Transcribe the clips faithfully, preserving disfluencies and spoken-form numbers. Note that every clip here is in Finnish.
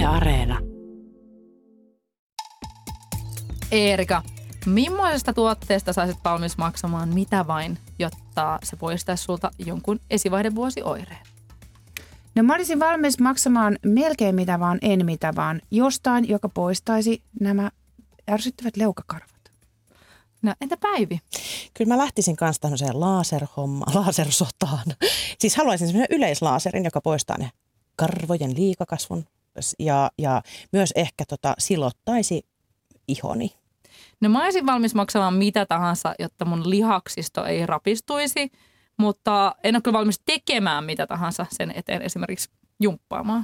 Areena. Eerika, millaisesta tuotteesta saisit valmis maksamaan mitä vain, jotta se poistaisi sulta jonkun esivaihdevuosioireen? No mä olisin valmis maksamaan melkein mitä vaan, en mitä vaan, jostain, joka poistaisi nämä ärsyttävät leukakarvat. No entä Päivi? Kyllä mä lähtisin kanssa tämmöiseen laserhommaan, lasersotaan. Siis haluaisin semmoisen yleislaaserin, joka poistaa ne karvojen liikakasvun ja, ja myös ehkä tota, silottaisi ihoni. No mä olisin valmis maksamaan mitä tahansa, jotta mun lihaksisto ei rapistuisi, mutta en ole kyllä valmis tekemään mitä tahansa sen eteen, esimerkiksi jumppaamaan.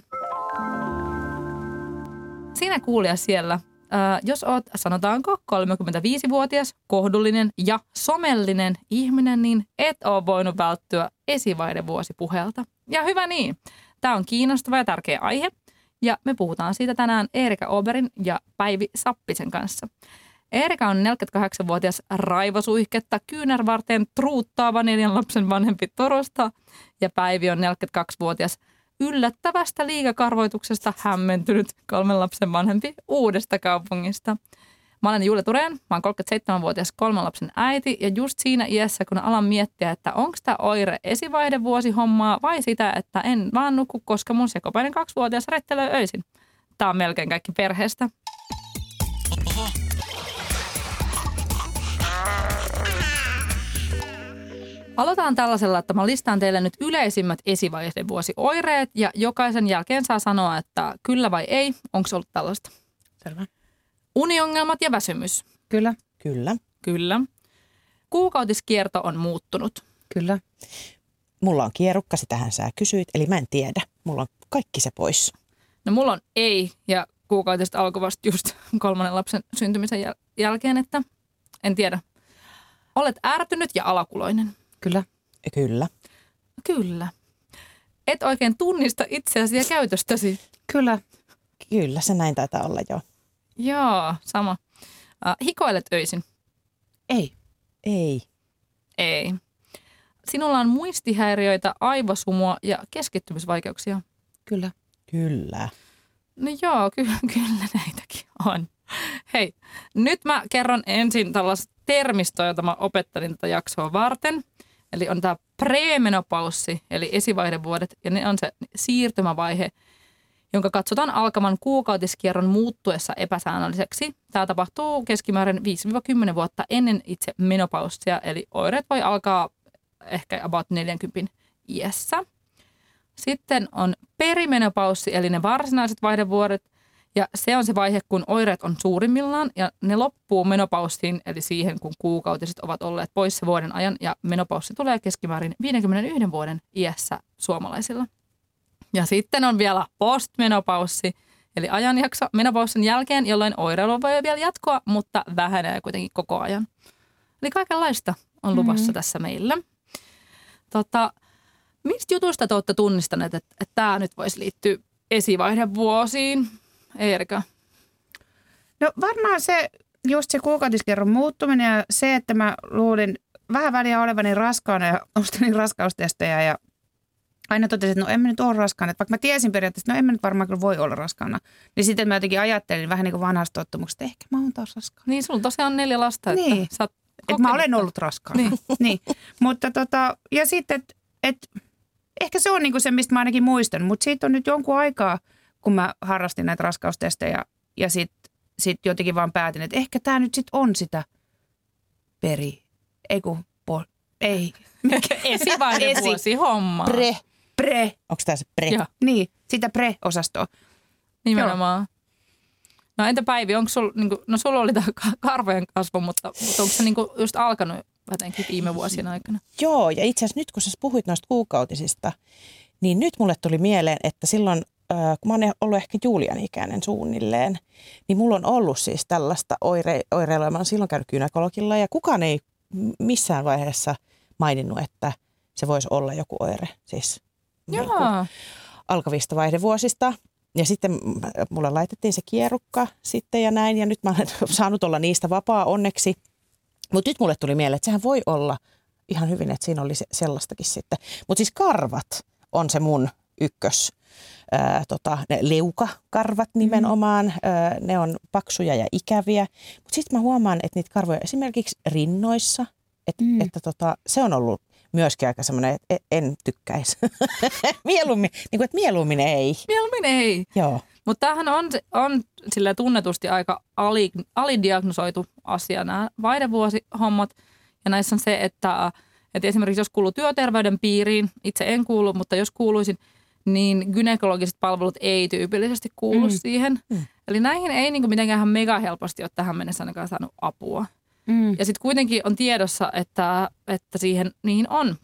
Siinä kuulija siellä. Äh, jos oot, sanotaanko, kolmekymmentäviisivuotias, kohdullinen ja somellinen ihminen, niin et ole voinut välttyä esivaihdevuosipuheelta. Ja hyvä niin. Tämä on kiinnostava ja tärkeä aihe. Ja me puhutaan siitä tänään Eerika Oberin ja Päivi Sappisen kanssa. Eerika on neljäkymmentäkahdeksanvuotias raivosuihketta kyynärvarteen truuttaava neljän lapsen vanhempi Turusta. Ja Päivi on neljäkymmentäkaksivuotias yllättävästä liikakarvoituksesta hämmentynyt kolmen lapsen vanhempi Uudesta Kaupungista. Mä olen Julia Tureen, mä oon kolmekymmentäseitsemänvuotias kolmen lapsen äiti ja just siinä iässä, kun alan miettiä, että onko tämä oire esivaihdevuosihommaa vai sitä, että en vaan nuku, koska mun sekopäinen kaksivuotias rettelöi öisin. Tää on melkein kaikki perheestä. Aloitetaan tällaisella, että mä listaan teille nyt yleisimmät esivaihdevuosioireet ja jokaisen jälkeen saa sanoa, että kyllä vai ei, onko ollut tällaista. Selvä. Uniongelmat ja väsymys. Kyllä. Kyllä. Kyllä. Kuukautiskierto on muuttunut. Kyllä. Mulla on kierukka, sitähän sä kysyit, eli mä en tiedä. Mulla on kaikki se pois. No mulla on ei ja kuukautiset alkoi vasta just kolmannen lapsen syntymisen jäl- jälkeen, että en tiedä. Olet ärtynyt ja alakuloinen. Kyllä. Kyllä. Kyllä. Et oikein tunnista itseäsi ja käytöstäsi. Kyllä. Kyllä, se näin taitaa olla jo. Joo, sama. Äh, hikoilet öisin. Ei. Ei. Ei. Sinulla on muistihäiriöitä, aivosumua ja keskittymisvaikeuksia. Kyllä. Kyllä. No joo, ky- kyllä näitäkin on. Hei, nyt mä kerron ensin tällaista termistoa, jota mä opettelin tätä jaksoa varten. Eli on tämä premenopaussi, eli esivaihdevuodet, ja ne on se siirtymävaihe, jonka katsotaan alkavan kuukautiskierron muuttuessa epäsäännölliseksi. Tämä tapahtuu keskimäärin viisi kymmenen vuotta ennen itse menopaussia, eli oireet voi alkaa ehkä about neljäkymmentä iässä. Sitten on perimenopaussi, eli ne varsinaiset vaihdevuodet, ja se on se vaihe, kun oireet on suurimmillaan, ja ne loppuu menopaussiin, eli siihen, kun kuukautiset ovat olleet poissa vuoden ajan, ja menopaussi tulee keskimäärin viidenkymmenenyhden vuoden iässä suomalaisilla. Ja sitten on vielä postmenopaussi, eli ajanjakso menopaussin jälkeen, jolloin oireilu voi vielä jatkoa, mutta vähenee kuitenkin koko ajan. Eli kaikenlaista on luvassa mm-hmm. tässä meillä. Tota, mistä jutusta te olette tunnistaneet, että, että tämä nyt voisi liittyä esivaihdevuosiin? Eerika? No varmaan se, just se kuukautiskierron muuttuminen ja se, että mä luulin vähän väliä olevani raskaana ja ostin raskaustestejä ja aina totesin, että no en mä nyt ole raskaana. Että vaikka mä tiesin periaatteessa, että no en mä nyt varmaan kyllä voi olla raskaana. Niin sitten mä jotenkin ajattelin vähän niin kuin vanhasta tottumuksesta, että ehkä mä oon taas raskaana. Niin, sulla tosiaan on neljä lasta. Niin, että, sä että mä olen ollut raskaana. Niin. niin. Mutta tota, ja sitten, että et, ehkä se on niin kuin se, mistä mä ainakin muistan. Mutta siitä on nyt jonkun aikaa, kun mä harrastin näitä raskaustestejä ja sitten sit jotenkin vaan päätin, että ehkä tämä nyt sitten on sitä peri, ei kun, po, ei. Esivaihdevuosi hommaa. Pre. Pre. Onko tämä se pre? Joo. Niin, sitä pre-osastoa. Nimenomaan. Joo. No entä Päivi, onko sul, niin kuin, no sulla oli tämä karvojen kasvu, mutta, mutta onko se niin kuin just alkanut jotenkin viime vuosien aikana? Joo, ja itse asiassa nyt kun sä puhuit noista kuukautisista, niin nyt mulle tuli mieleen, että silloin, äh, kun mä oon ollut ehkä Julian ikäinen suunnilleen, niin mulla on ollut siis tällaista oire, oireilua. Mä oon silloin käynyt gynekologilla ja kukaan ei missään vaiheessa maininnut, että se voisi olla joku oire, siis alkavista vaihdevuosista. Ja sitten mulle laitettiin se kierukka sitten ja näin, ja nyt mä olen saanut olla niistä vapaa onneksi. Mutta nyt mulle tuli mieleen, että sehän voi olla ihan hyvin, että siinä oli se, sellaistakin sitten. Mutta siis karvat on se mun ykkös. Ää, tota, ne leukakarvat nimenomaan, ää, ne on paksuja ja ikäviä. Mutta sitten mä huomaan, että niitä karvoja esimerkiksi rinnoissa, et, mm. että tota, se on ollut myöskin aika semmoinen, että en tykkäisi. mieluummin, niin kuin, että mieluummin ei. Mieluummin ei. Joo. Mutta tämähän on, on silleen tunnetusti aika ali, alidiagnosoitu asia, nämä vaihdevuosihommat. Ja näissä on se, että, että esimerkiksi jos kuuluu työterveyden piiriin, itse en kuulu, mutta jos kuuluisin, niin gynekologiset palvelut ei tyypillisesti kuulu mm. siihen. Mm. Eli näihin ei niin kuin mitenkään mega helposti ole tähän mennessä ainakaan saanut apua. Mm. Ja sitten kuitenkin on tiedossa, että, että siihen, niihin on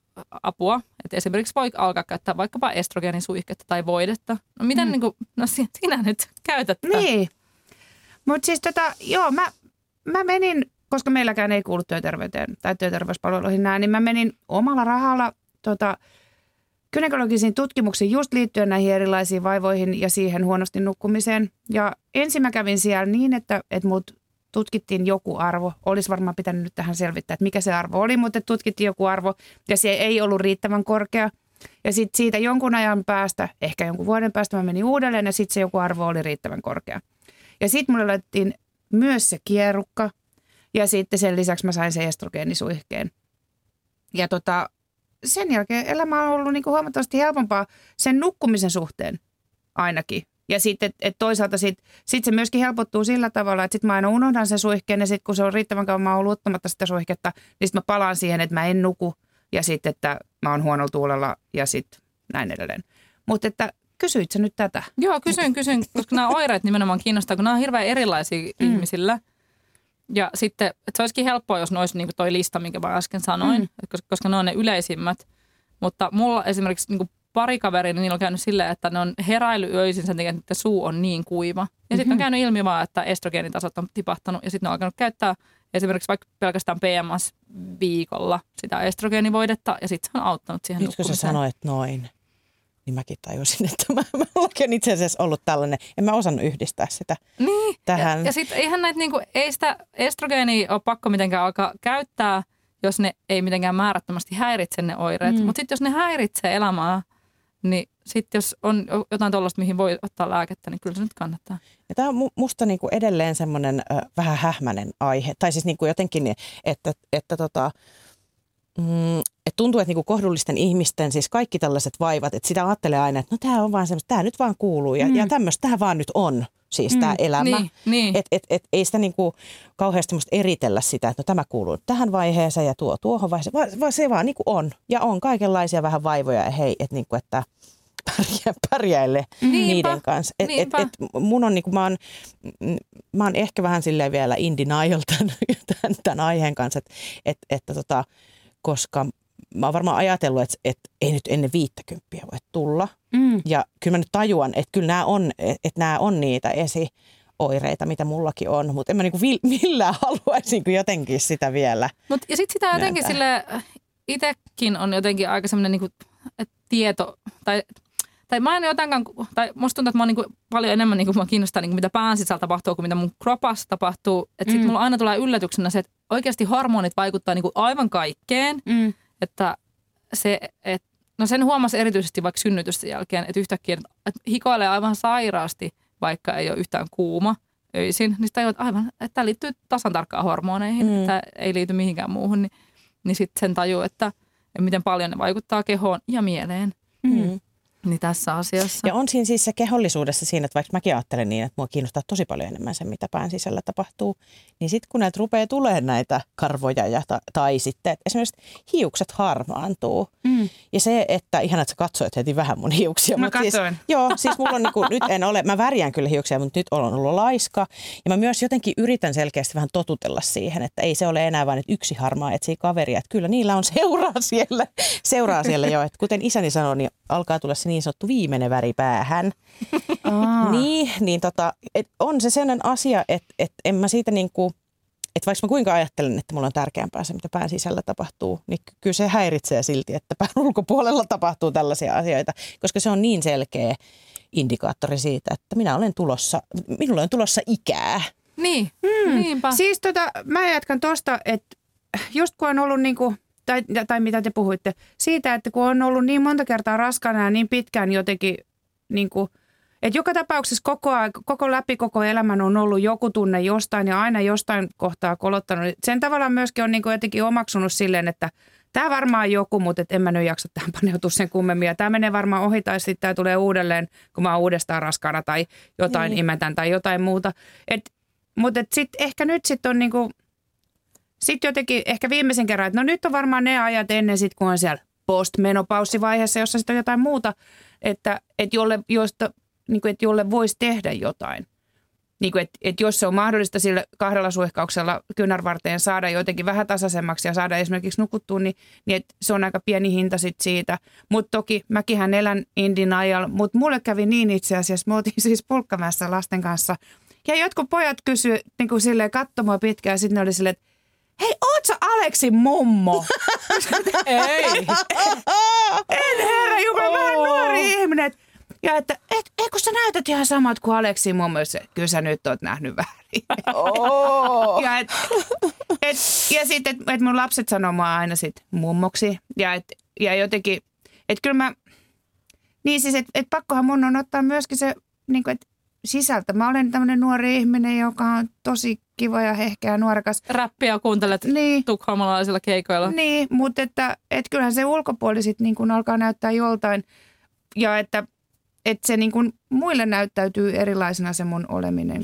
apua. Että esimerkiksi voi alkaa käyttää vaikkapa estrogeenisuihketta tai voidetta. No miten mm. niin kuin, no sinä nyt käytät tätä? Niin. Mutta siis tota, joo, mä, mä menin, koska meilläkään ei kuulu työterveyteen tai työterveyspalveluihin näin, niin mä menin omalla rahalla tota, gynekologisiin tutkimuksiin just liittyen näihin erilaisiin vaivoihin ja siihen huonosti nukkumiseen. Ja ensin mä kävin siellä niin, että, että mut tutkittiin joku arvo. Olisi varmaan pitänyt nyt tähän selvittää, että mikä se arvo oli, mutta tutkittiin joku arvo ja se ei ollut riittävän korkea. Ja sitten siitä jonkun ajan päästä, ehkä jonkun vuoden päästä mä menin uudelleen ja sitten se joku arvo oli riittävän korkea. Ja sitten mulle laitettiin myös se kierukka ja sitten sen lisäksi mä sain se estrogeenisuihkeen. Ja tota, sen jälkeen elämä on ollut niinku huomattavasti helpompaa sen nukkumisen suhteen ainakin. Ja sitten et, et toisaalta sitten sit se myöskin helpottuu sillä tavalla, että sitten mä aina unohdan sen suihkeen ja sitten kun se on riittävän kauan, mä oon ollut ottamatta sitä suihketta, niin sitten mä palaan siihen, että mä en nuku ja sitten, että mä oon huonolla tuulella ja sitten näin edelleen. Mutta että kysyit sä nyt tätä? Joo, kysyn, kysyn, koska nämä oireet nimenomaan kiinnostaa, kun nämä on hirveän erilaisia mm. ihmisillä. Ja sitten, että se olisikin helppoa, jos ne olisi niin kuin toi lista, minkä mä äsken sanoin, mm. koska ne on ne yleisimmät. Mutta mulla esimerkiksi niin kuin pari kaveria, niin niillä on käynyt silleen, että ne on heräily öisin sen takia, että suu on niin kuiva. Ja mm-hmm. sitten on käynyt ilmi vaan, että estrogeenitasot on tipahtanut ja sitten ne on alkanut käyttää esimerkiksi vaikka pelkästään P M S-viikolla sitä estrogeenivoidetta ja sitten se on auttanut siihen nyt nukkumiseen. Nyt kun sä sanoit noin, niin mäkin tajusin, että mä, mä olen itse asiassa ollut tällainen. En mä osannut yhdistää sitä niin. tähän. Ja, ja sitten eihän näitä, niinku, ei sitä estrogeenia ole pakko mitenkään alkaa käyttää, jos ne ei mitenkään määrättömästi häiritse ne oireet. Mm. Mutta sitten jos ne häiritsee elämää, niin sitten jos on jotain tuollaista, mihin voi ottaa lääkettä, niin kyllä se nyt kannattaa. Ja tämä on musta niinku edelleen semmoinen äh, vähän hähmäinen aihe. Tai siis niinku jotenkin, että, että tota, mm, et tuntuu, että niinku kohdullisten ihmisten, siis kaikki tällaiset vaivat, että sitä ajattelee aina, että no tämä on vaan semmoista, tämä nyt vaan kuuluu ja, mm. ja tämmöistä, tämä vaan nyt on. Siis mm, tämä elämä. Niin, niin. Et, et, et, ei sitä niinku kauheasti musta eritellä sitä, että no tämä kuuluu tähän vaiheeseen ja tuo tuohon vaiheeseen, vaan, vaan se vaan niinku on. Ja on kaikenlaisia vähän vaivoja ja hei, että niinku, että pärjää, pärjäile Niinpä, niiden kanssa. Et, et, et, mun on niinku, mä oon, mä oon ehkä vähän silleen vielä in denial tämän, tämän, tämän aiheen kanssa, että et, et, tota, koska mä oon varmaan ajatellut, että, että ei nyt ennen viittäkymppiä voi tulla. Mm. Ja kyllä mä nyt tajuan, että kyllä nämä on, että nämä on niitä esioireita, mitä mullakin on. Mutta en mä niinku millään haluaisin jotenkin sitä vielä. Mut, ja sitten sitä jotenkin sille itsekin on jotenkin aika semmoinen niinku, tieto, tai, tai mä en jotenkaan, tai musta tuntuu, että mä oon niinku paljon enemmän niinku, mä kiinnostaa niinku, mitä pään sisällä tapahtuu kuin mitä mun kropassa tapahtuu. Että sit mm. mulla aina tulee yllätyksenä se, että oikeasti hormonit vaikuttaa niinku aivan kaikkeen. Mm. Että se, et, no sen huomasi erityisesti vaikka synnytysten jälkeen, että yhtäkkiä että hikoilee aivan sairaasti, vaikka ei ole yhtään kuuma öisin. Niin sitä että aivan, että tämä liittyy tasan tarkkaan hormoneihin, mm. että ei liity mihinkään muuhun. Niin, niin sitten sen tajuu, että miten paljon ne vaikuttaa kehoon ja mieleen. Mm. Niin tässä asiassa. Ja on siinä siis se kehollisuudessa siinä, että vaikka mäkin ajattelen niin, että mua kiinnostaa tosi paljon enemmän se, mitä pään sisällä tapahtuu, niin sitten kun näitä rupeaa tulemaan näitä karvoja ja ta- tai sitten, että esimerkiksi hiukset harmaantuu. Mm. Ja se, että ihan että sä katsoit heti vähän mun hiuksia. Mä katsoin. Siis, joo, siis mulla on niinku, nyt en ole, mä värjään kyllä hiuksia, mutta nyt olen ollut laiska. Ja mä myös jotenkin yritän selkeästi vähän totutella siihen, että ei se ole enää vain yksi harmaa etsii kaveria. Että kyllä niillä on seuraa siellä, seuraa siellä jo. Että kuten isäni sanoi, niin alkaa tulla se niin sanottu viimeinen väri päähän. niin, niin tota, et on se sellainen asia, että et en mä siitä niinku, että vaikka mä kuinka ajattelen, että mulla on tärkeämpää se, mitä pään sisällä tapahtuu, niin kyllä se häiritsee silti, että pään ulkopuolella tapahtuu tällaisia asioita, koska se on niin selkeä indikaattori siitä, että minä olen tulossa, minulla on tulossa ikää. Niin, mm. niinpä. Siis tota, mä jatkan tosta, että just kun on ollut niinku tai, tai mitä te puhuitte, siitä, että kun on ollut niin monta kertaa raskaana ja niin pitkään jotenkin, niin kuin, että joka tapauksessa koko, koko läpi koko elämän on ollut joku tunne jostain ja aina jostain kohtaa kolottanut. Sen tavallaan myöskin on niin kuin jotenkin omaksunut silleen, että tämä varmaan joku, mutta et en mä nyt jaksa tähän paneutua sen kummemmin. Ja tämä menee varmaan ohi tai sitten tämä tulee uudelleen, kun mä oon uudestaan raskaana tai jotain niin. imetän tai jotain muuta. Et, mutta sitten ehkä nyt sitten on niinku, sitten jotenkin ehkä viimeisen kerran, että no nyt on varmaan ne ajat ennen sitten, kun on siellä postmenopaussivaiheessa, jossa sitten on jotain muuta, että et jolle, josta, niinku, et jolle voisi tehdä jotain. Niin kuin, että, että jos se on mahdollista sillä kahdella suihkauksella kyynärvarteen saada jotenkin vähän tasaisemmaksi ja saada esimerkiksi nukuttua, niin, niin että se on aika pieni hinta sit siitä. Mutta toki mäkinhän elän in denial, mutta mulle kävi niin itse asiassa, me oltiin siis Pulkkamäessä lasten kanssa. Ja jotkut pojat kysyivät niin kuin silleen katsomaan pitkään ja sitten ne oli silleen, että hei, oot sä Aleksin mummo? Ei. En herra jumala, mä oon nuori ihminen. Ja että, et, eikö sä näytät ihan samat kuin Aleksi mummo, kyllä sä nyt oot nähnyt väärin. Oh. ja et, et, ja sitten, että et mun lapset sanoo mua aina sit mummoksi. Ja, et, ja jotenkin, että kyllä mä, niin siis, että et pakkohan mun on ottaa myöskin se niin kuin, et sisältö. Mä olen tämmöinen nuori ihminen, joka on tosi kiva ja hehkeä nuorekas. Räppiä kuuntelet niin. tukholmalaisilla keikoilla. Niin, mutta että, et kyllähän se ulkopuoli sitten niin kuin alkaa näyttää joltain. Ja että että se niin kuin muille näyttäytyy erilaisena se mun oleminen.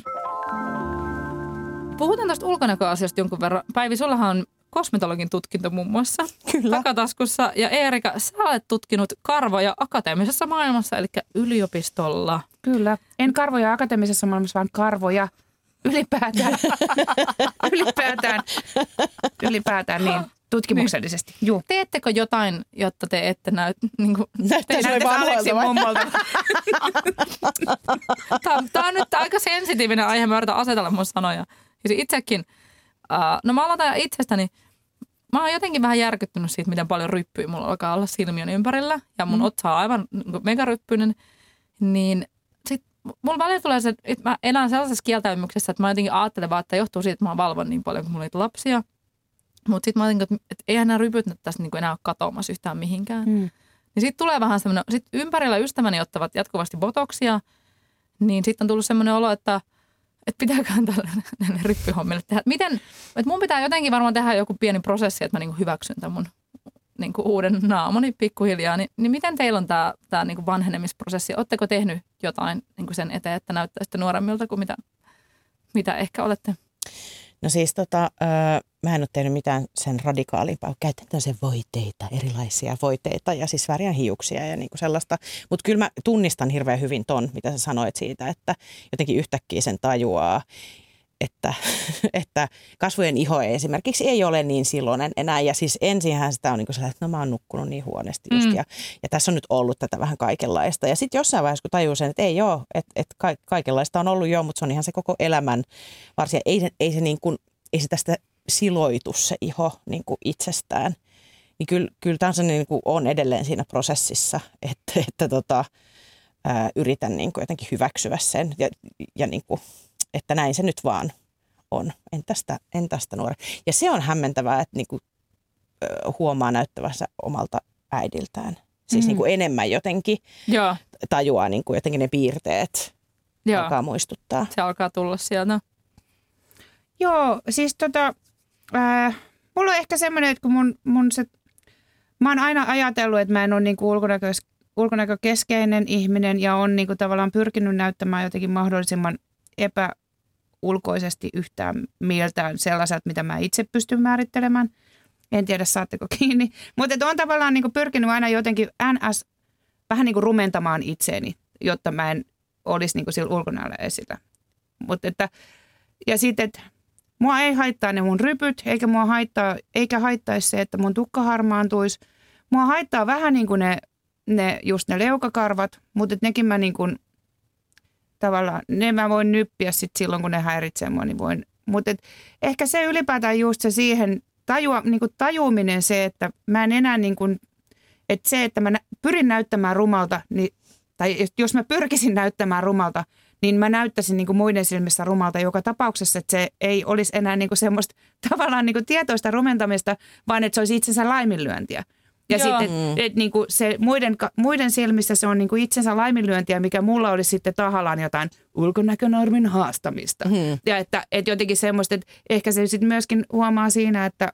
Puhutaan tästä ulkonäköasiasta jonkun verran. Päivi, sullahan on kosmetologin tutkinto muun muassa Kyllä. takataskussa. Ja Eerika, sä olet tutkinut karvoja akateemisessa maailmassa, eli yliopistolla. Kyllä. En karvoja akateemisessa maailmassa, vaan karvoja ylipäätään. ylipäätään. Ylipäätään, niin. Tutkimuksellisesti. Niin. Juu. Teettekö jotain, jotta te ette näyt... Niin kuin, näyttäisi Aleksin mummolta. Tämä, tämä on nyt aika sensitiivinen aihe. Mä yritän asetella mun sanoja. Siis itsekin, uh, no mä aloitan itsestäni. Mä oon jotenkin vähän järkyttynyt siitä, miten paljon ryppyjä mulla alkaa olla silmien ympärillä. Ja mun mm. otsa on aivan niin megaryppyinen. Niin sit mulla välillä tulee se, että mä elän sellaisessa kieltäymyksessä, että mä jotenkin ajattelen vaan, että johtuu siitä, että mä valvon niin paljon, kun mulla niitä lapsia. Mutta sitten mä ajattelin, että, että eihän nämä rypyt nyt tässä niinku enää ole katoamassa yhtään mihinkään. Mm. Niin sitten tulee vähän semmoinen, sitten ympärillä ystäväni ottavat jatkuvasti botoksia, niin sitten on tullut semmoinen olo, että, että pitääköhän tällainen ryppyhommille tehdä. Miten, että mun pitää jotenkin varmaan tehdä joku pieni prosessi, että mä niinku hyväksyn tämän mun niinku uuden naamani pikkuhiljaa. Ni, niin miten teillä on tämä, tämä niinku vanhenemisprosessi? Oletteko tehnyt jotain niinku sen eteen, että näyttäisitte nuoremmilta kuin mitä, mitä ehkä olette? No siis tota, öö, mä en ole tehnyt mitään sen radikaalimpaa. Käytän tämmöisiä voiteita, erilaisia voiteita ja siis värjän hiuksia ja niinku sellaista. Mutta kyllä mä tunnistan hirveän hyvin ton, mitä sä sanoit siitä, että jotenkin yhtäkkiä sen tajuaa, että, että kasvojen iho esimerkiksi ei ole niin silloinen enää. Ja siis ensinhän sitä on niin kuin sellainen, että no mä oon nukkunut niin huonosti just. Mm. Ja, ja tässä on nyt ollut tätä vähän kaikenlaista. Ja sitten jossain vaiheessa, kun tajuu sen, että ei ole, että, että ka- kaikenlaista on ollut jo, mutta se on ihan se koko elämän varsin. Ei se, ei se, niin kuin, ei se tästä siloitu se iho niin kuin itsestään. Niin kyllä, kyllä tämä on, niin kuin on edelleen siinä prosessissa, että, että tota, ää, yritän niin kuin jotenkin hyväksyä sen ja, ja niin kuin että näin se nyt vaan on. En tästä, en tästä nuori. Ja se on hämmentävää, että niinku, huomaa näyttävänsä omalta äidiltään. Siis mm. niinku enemmän jotenkin Joo. tajuaa niinku jotenkin ne piirteet. Joo. Alkaa muistuttaa. Se alkaa tulla sieltä. Joo, siis tota, äh, mulla on ehkä semmoinen, että kun mun, mun se, mä oon aina ajatellut, että mä en ole niinku ulkonäkö, ulkonäkökeskeinen ihminen ja on niinku tavallaan pyrkinyt näyttämään jotenkin mahdollisimman epäulkoisesti yhtään mieltään sellaiset, mitä mä itse pystyn määrittelemään. En tiedä, saatteko kiinni. Mutta on tavallaan niin kuin pyrkinyt aina jotenkin ns. Vähän niin kuin rumentamaan itseeni, jotta mä en olisi niin kuin sillä ulkonäöllä esillä. Mut että, ja sitten, että mua ei haittaa ne mun rypyt, eikä mua haittaa, eikä haittaisi se, että mun tukka harmaantuisi. Mua haittaa vähän niin kuin ne, ne, just ne leukakarvat, mutta että nekin mä niin kuin tavallaan, ne mä voin nyppiä sit silloin, kun ne häiritsee mua, niin voin. Mutta ehkä se ylipäätään just se siihen tajua, niin kuin tajuuminen se, että mä en enää niin kuin, että se, että mä pyrin näyttämään rumalta, niin, tai jos mä pyrkisin näyttämään rumalta, niin mä näyttäisin niin kuin muiden silmissä rumalta joka tapauksessa, että se ei olisi enää niin kuin semmoista tavallaan niin kuin tietoista rumentamista, vaan että se olisi itsensä laiminlyöntiä. Ja Joo. sitten et, et, niin kuin se muiden, muiden silmissä se on niin kuin itsensä laiminlyöntiä, mikä mulla olisi sitten tahallaan jotain ulkonäkönormin haastamista. Hmm. Ja että et jotenkin semmoista, että ehkä se sitten myöskin huomaa siinä, että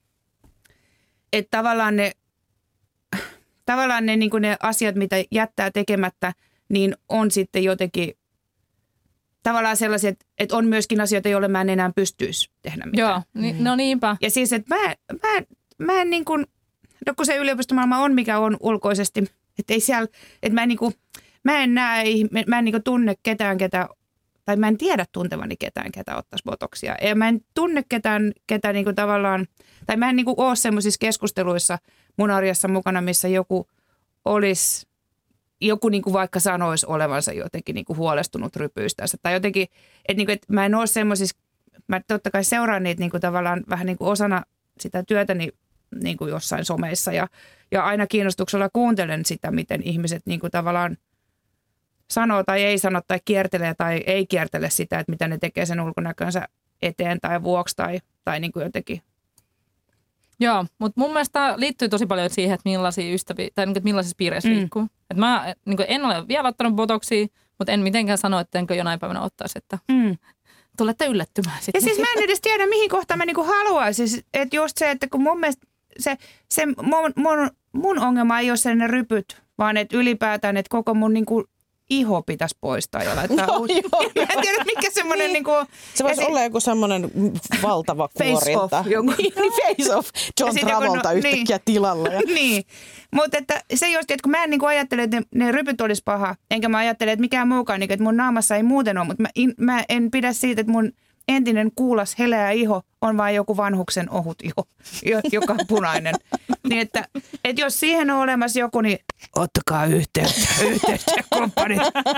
et tavallaan ne, tavallaan ne, niin kuin ne asiat, mitä jättää tekemättä, niin on sitten jotenkin tavallaan sellaisia, että, että on myöskin asioita, joille mä en enää pystyisi tehdä mitään. Joo, ni, no niinpä. Ja siis, että mä, mä, mä en niin kuin, no kun se yliopistomaailma on mikä on ulkoisesti, että ei siellä, että mä en niin kuin, mä en näe, mä en niin kuin tunne ketään, ketä, tai mä en tiedä tuntevani ketään, ketä ottaisi botoksia. Ja mä en tunne ketään, ketä niin kuin tavallaan, tai mä en niin kuin ole semmoisissa keskusteluissa mun arjessa mukana, missä joku olisi, joku niin kuin vaikka sanoisi olevansa jotenkin niin kuin huolestunut rypyistänsä. Tai jotenkin, että, niin kuin, että mä en ole semmoisissa, mä totta kai seuraan niitä niin kuin tavallaan vähän niin kuin osana sitä työtäni niin kuin jossain someissa. Ja, ja aina kiinnostuksella kuuntelen sitä, miten ihmiset niin kuin tavallaan sanoo tai ei sano tai kiertelee tai ei kiertele sitä, että mitä ne tekee sen ulkonäkönsä eteen tai vuoksi tai, tai niin kuin jotenkin. Joo, mutta mun mielestä tämä liittyy tosi paljon siihen, että millaisia ystäviä, tai niin kuin, että millaisissa piireissä mm. liikkuu. Että mä niin kuin en ole vielä ottanut botoksia, mutta en mitenkään sano, että enkö jonain päivänä ottaisi, että mm. tulette yllättymään sitten. Ja siis mä en edes tiedä, mihin kohtaan mä niinku haluaisin. Että just se, että kun mun mielestä se, se mun, mun, mun ongelma ei ole sellainen rypyt, vaan että ylipäätään, että koko mun niinku iho pitäisi poistaa ja laittaa no, uusi. Joo, mä en tiedä, mikä semmoinen niin. niinku... Se voisi olla joku semmoinen valtava kuorinta. Face off. Joku. niin, face off. John Travolta no, yhtäkkiä niin. tilalla. Ja. niin, mutta että se just, että kun mä en niinku ajattele, että ne, ne rypyt olisi paha, enkä mä ajattele, että mikään muukaan, niin, että mun naamassa ei muuten ole, mutta mä, in, mä en pidä siitä, että mun entinen kuulas heleä iho on vain joku vanhuksen ohut iho, joka on punainen. Niin että, että jos siihen on olemassa joku, niin ottakaa yhteyttä, yhteyttä kumppanit.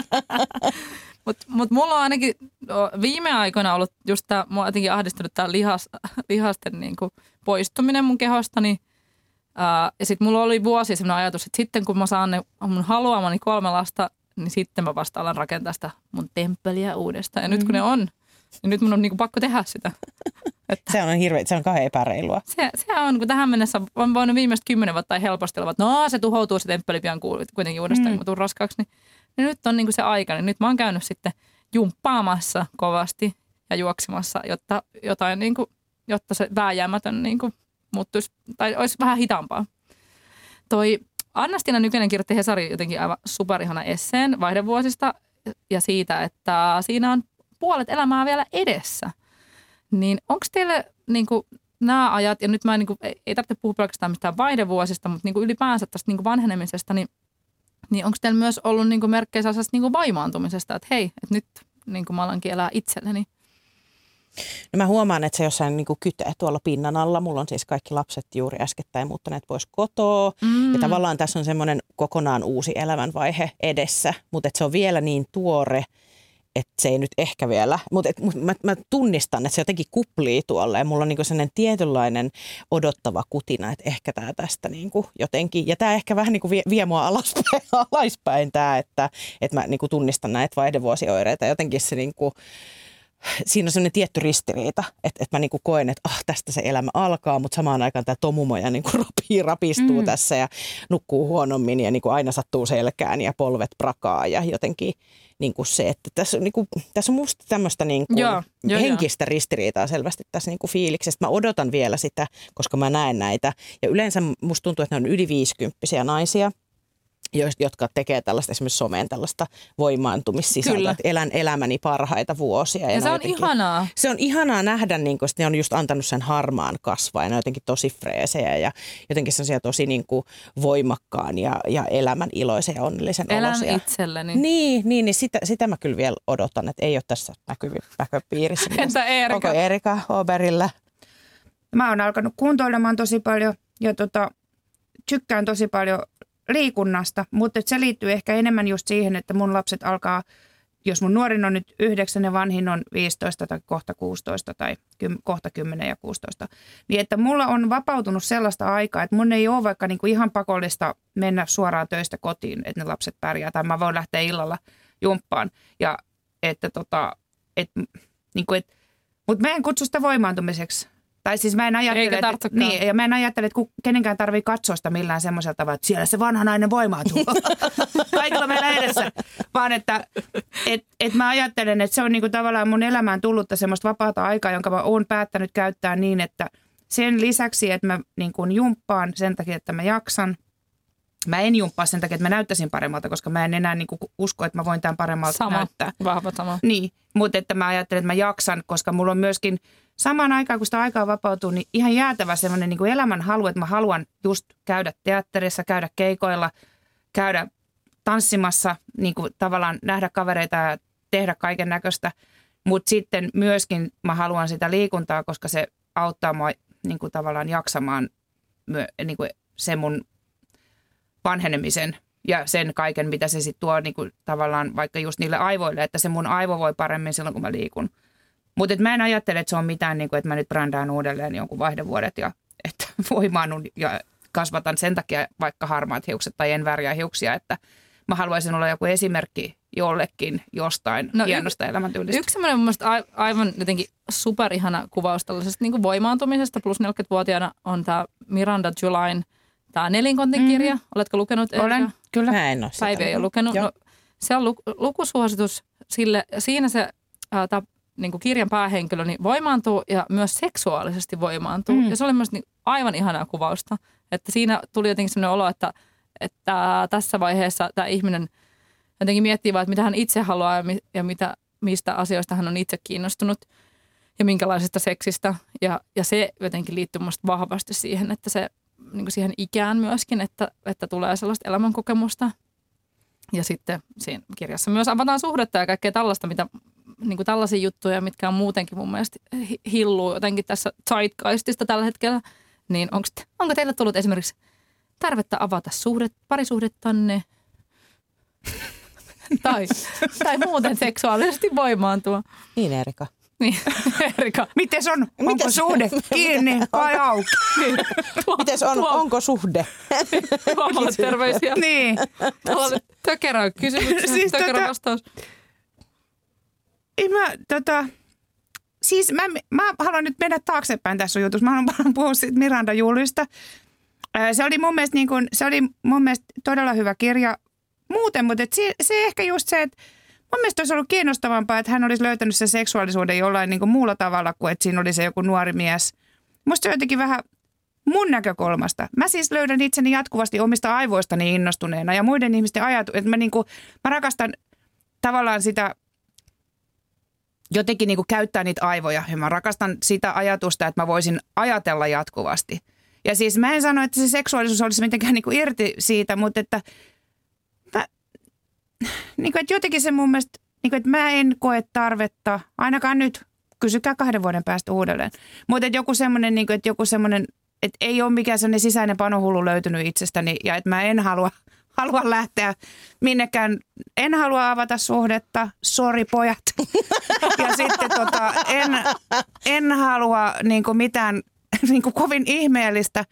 Mutta mut mulla on ainakin viime aikoina ollut just tämä, mua jotenkin ahdistunut tämä lihas, lihasten niinku poistuminen mun kehostani. Ää, ja sitten mulla oli vuosi sellainen ajatus, että sitten kun mä saan ne mun haluamani kolme lasta, niin sitten mä vasta alan rakentaa sitä mun temppeliä uudestaan. Ja mm. nyt kun ne on, niin nyt mun on niinku pakko tehdä sitä. Että se on hirveä, se on kauhean epäreilua. Se, se on, kun tähän mennessä on voinut viimeiset kymmenen vuotta helposti olla, että no se tuhoutuu se temppeli pian kuitenkin uudestaan, mm. kun mä tuun raskaaksi. Niin, niin nyt on niinku se aika, niin nyt mä oon käynyt sitten jumppaamassa kovasti ja juoksemassa, jotta, jotain niinku, jotta se vääjäämätön niinku muuttuisi, tai olisi vähän hitaampaa. Toi Anna-Stina Nykänen kirjoitti Hesari jotenkin aivan superihana esseen vaihdevuosista ja siitä, että siinä on puolet elämää vielä edessä. Niin onko teille niin kuin, nämä ajat, ja nyt mä niin kuin, ei tarvitse puhua pelkästään mistään vaihdevuosista, mutta niin kuin ylipäänsä tästä niin kuin vanhenemisesta, niin, niin onko teillä myös ollut niin kuin merkkejä sellaisesta niin kuin vaimaantumisesta, että hei, että nyt niin kuin mä alankin elää itselleni? No mä huomaan, että se jossain niin kuin kytee tuolla pinnan alla. Mulla on siis kaikki lapset juuri äskettäin muuttaneet pois kotoa. Mm. Ja tavallaan tässä on semmoinen kokonaan uusi elämänvaihe edessä, mutta se on vielä niin tuore, että se ei nyt ehkä vielä, mutta et, mä, mä tunnistan, että se jotenkin kuplii tuolla ja mulla on niinku sellainen tietynlainen odottava kutina, että ehkä tämä tästä niinku jotenkin, ja tämä ehkä vähän niinku vie, vie mua alaspäin, alaspäin tämä, että, että mä niinku tunnistan näitä vaihdevuosioireita, jotenkin se niinku, siinä on sellainen tietty ristiriita, että, että mä niinku koen, että ah, tästä se elämä alkaa, mutta samaan aikaan tämä tomumoja niinku rapii, rapistuu mm. tässä ja nukkuu huonommin ja niinku aina sattuu selkään ja polvet prakaa ja jotenkin niinku se, että tässä on, niinku, tässä on musta tämmöistä niinku joo, jo, henkistä jo. ristiriitaa selvästi tässä niinku fiiliksestä. Mä odotan vielä sitä, koska mä näen näitä ja yleensä musta tuntuu, että ne on yli viisikymppisiä naisia, jotka tekee tällaista esimerkiksi someen tällaista voimaantumissisältöä, että elän elämäni parhaita vuosia. Ja, ja se on jotenkin, ihanaa. Se on ihanaa nähdä, niin kun, että ne on just antanut sen harmaan kasvaa ja ne on jotenkin tosi freesejä ja jotenkin sellaisia tosi niin kuin voimakkaan ja, ja elämän iloisen ja onnellisen elän olosia. Elän itselleni. Niin, niin, niin sitä, sitä mä kyllä vielä odotan, että ei ole tässä näköpiirissä. Entä Eerika? Onko Eerika Oberillä? Mä oon alkanut kuntoilemaan tosi paljon ja tota, tykkään tosi paljon liikunnasta, mutta se liittyy ehkä enemmän just siihen, että mun lapset alkaa, jos mun nuorin on nyt yhdeksän ja vanhin on viisitoista tai kohta kuusitoista tai kym, kohta kymmenen ja kuusitoista, niin että mulla on vapautunut sellaista aikaa, että mun ei ole vaikka niinku ihan pakollista mennä suoraan töistä kotiin, että ne lapset pärjää tai mä voin lähteä illalla jumppaan. Ja että tota, et, niin kuin, et, mutta mä en kutsu sitä voimaantumiseksi. Tai siis mä en ajattele, että, niin, ja mä en ajattele, että kenenkään tarvii katsoa sitä millään semmoisella tavalla, että siellä se vanha nainen voimaantuu. Kaikilla meillä edessä. Vaan että et, et mä ajattelen, että se on niinku tavallaan mun elämään tullutta semmoista vapaata aikaa, jonka mä oon päättänyt käyttää niin, että sen lisäksi, että mä niinku jumppaan sen takia, että mä jaksan. Mä en jumppaa sen takia, että mä näyttäisin paremmalta, koska mä en enää niinku usko, että mä voin tämän paremmalta sama. näyttää. Vahva sama. Niin, mutta että mä ajattelen, että mä jaksan, koska mulla on myöskin samaan aikaan, kun sitä aikaa vapautuu, niin ihan jäätävä semmoinen niin kuin elämän halu, että mä haluan just käydä teatterissa, käydä keikoilla, käydä tanssimassa, niin kuin tavallaan nähdä kavereita ja tehdä kaiken näköistä. Mutta sitten myöskin mä haluan sitä liikuntaa, koska se auttaa mua niin kuin tavallaan jaksamaan myö, niin kuin se mun vanhenemisen ja sen kaiken, mitä se sitten tuo niin kuin tavallaan vaikka just niille aivoille, että se mun aivo voi paremmin silloin, kun mä liikun. Mutta mä en ajattele, että se on mitään, niin kuin, että mä nyt brändään uudelleen jonkun vaihdevuodet ja että voimaannun ja kasvatan sen takia vaikka harmaat hiukset tai en värjää hiuksia, että mä haluaisin olla joku esimerkki jollekin jostain no, hienosta y- elämäntyylistä. Yksi semmoinen mun mielestä a- aivan jotenkin superihana kuvaus tällaisesta niin kuin voimaantumisesta plus neljäkymmentävuotiaana on tämä Miranda Julien tämä Nelinkontin kirja. Mm-hmm. Oletko lukenut? Olen, Erika? kyllä. Mä en ole sitä. Päivi ei ole lukenut. No, se on lu- lukusuositus sille, siinä se äh, tämä niin kuin kirjan päähenkilö niin voimaantuu ja myös seksuaalisesti voimaantuu. Mm. Ja se oli myös niin aivan ihanaa kuvausta. Että siinä tuli jotenkin sellainen olo, että, että tässä vaiheessa tämä ihminen jotenkin miettii vaan, että mitä hän itse haluaa ja, mi- ja mitä, mistä asioista hän on itse kiinnostunut ja minkälaisesta seksistä. Ja, ja se jotenkin liittyy minusta vahvasti siihen, että se niin kuin siihen ikään myöskin, että, että tulee sellaista elämänkokemusta. Ja sitten siinä kirjassa myös avataan suhdetta ja kaikkea tällaista, mitä, niin kuin tällaisia juttuja, mitkä on muutenkin mun mielestä hilluu jotenkin tässä zeitgeistista tällä hetkellä. Niin onko, onko teille tullut esimerkiksi tarvetta avata suhdet, parisuhdettanne tai, tai muuten seksuaalisesti voimaantua? Niin, Erika. Niin, Erika. Mites on? Onko Mites suhde kiinni vai auki? Niin. Mites on? Tuo, onko suhde? Tuomalle terveisiä. Niin. Tuolle tökerä kysymys, siis tökerä tota, vastaus. Mä, tota, siis mä, mä haluan nyt mennä taaksepäin tässä jutussa. Mä haluan puhua siitä Miranda Julista. Se oli mun mielestä, niin kun, se oli mun mielestä todella hyvä kirja muuten, mutta se, se ehkä just se, että mun mielestä olisi ollut kiinnostavampaa, että hän olisi löytänyt sen seksuaalisuuden jollain niin kuin muulla tavalla kuin, että siinä oli se joku nuori mies. Musta se on jotenkin vähän mun näkökulmasta. Mä siis löydän itseni jatkuvasti omista aivoistani innostuneena ja muiden ihmisten ajatu, että mä, niin kuin, mä rakastan tavallaan sitä jotenkin niin kuin käyttää niitä aivoja ja mä rakastan sitä ajatusta, että mä voisin ajatella jatkuvasti. Ja siis mä en sano, että se seksuaalisuus olisi mitenkään niin kuin irti siitä, mutta että mä, niin kuin, että jotenkin se mun mielestä, niin kuin, että mä en koe tarvetta, ainakaan nyt, kysykää kahden vuoden päästä uudelleen. Mutta että joku semmoinen, niin kuin, että joku semmoinen, että ei ole mikään sellainen sisäinen panohullu löytynyt itsestäni ja että mä en halua, halua lähteä minnekään, en halua avata suhdetta, sori pojat. Ja sitten tota, en, en halua niin kuin mitään niin kuin kovin ihmeellistä,